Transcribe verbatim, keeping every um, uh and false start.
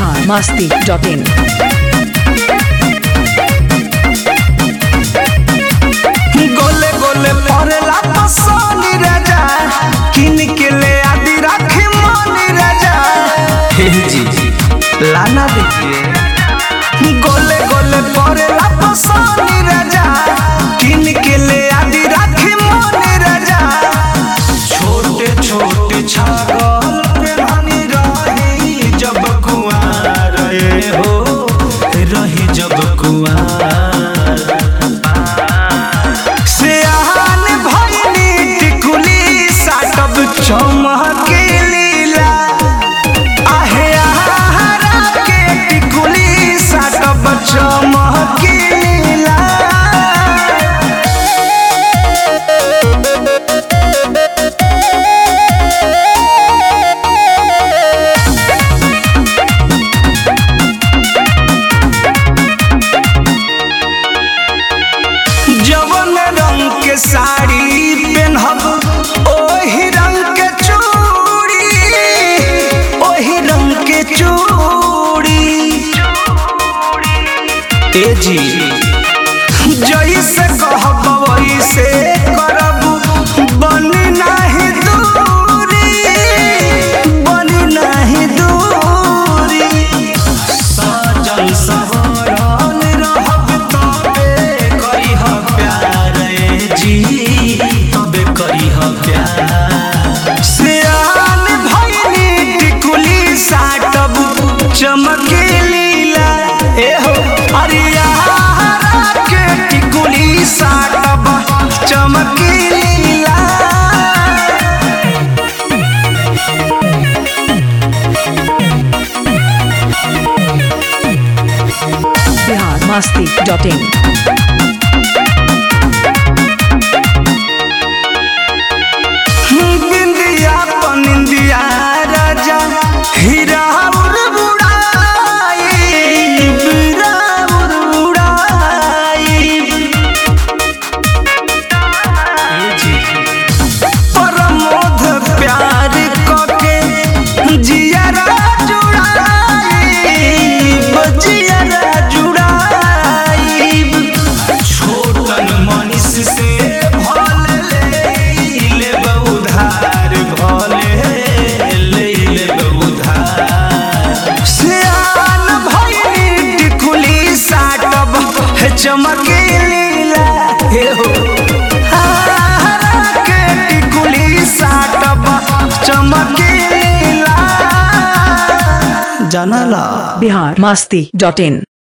Bihar Masti dot in. गोले गोले परेला पसोनी राजा किन के ले आदि राखी मोनी राजा हे जी लाना देखिए गोले गोले परेला पसोनी राजा किन के ले आदि राखी मोनी राजा छोटे छोटे छागल पे बनी रही जब कुआं रहे हो रही जब कुआं चमके लीला आहे आहारा के टिकुली साटब चमके लीला जवन रंग के साड़ी पहनब ओही रंग ए जी जैसे कहब वैसे करब बनी नहीं दूरी बनी नहीं दूरी सजन सवरन रहब तबे करिह प्यार ए जी तबे करिह प्यार सियान भइनी टिकुली साटब चमके लीला ए हो अरिया के टिकुली साटब चमकी लीला बिहार मस्ती डॉट इन। बिंदिया पनिंदिया राजा हीरा चमके लीला हे हो हारा के टिकुली साटब चमके लीला जानला बिहार मस्ती डॉट इन।